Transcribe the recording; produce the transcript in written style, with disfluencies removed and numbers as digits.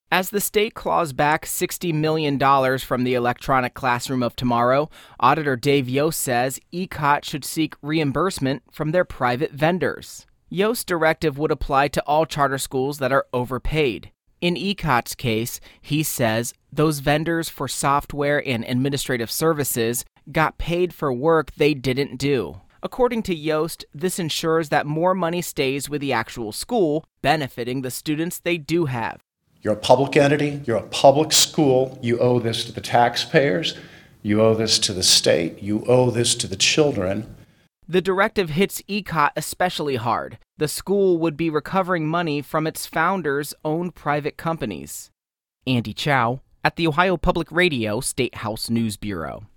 As the state claws back $60 million from the electronic classroom of tomorrow, Auditor Dave Yost says ECOT should seek reimbursement from their private vendors. Yost's directive would apply to all charter schools that are overpaid. In ECOT's case, he says those vendors for software and administrative services got paid for work they didn't do. According to Yost, this ensures that more money stays with the actual school, benefiting the students they do have. You're a public entity, you're a public school, you owe this to the taxpayers, you owe this to the state, you owe this to the children. The directive hits ECOT especially hard. The school would be recovering money from its founders' own private companies. Andy Chow at the Ohio Public Radio State House News Bureau.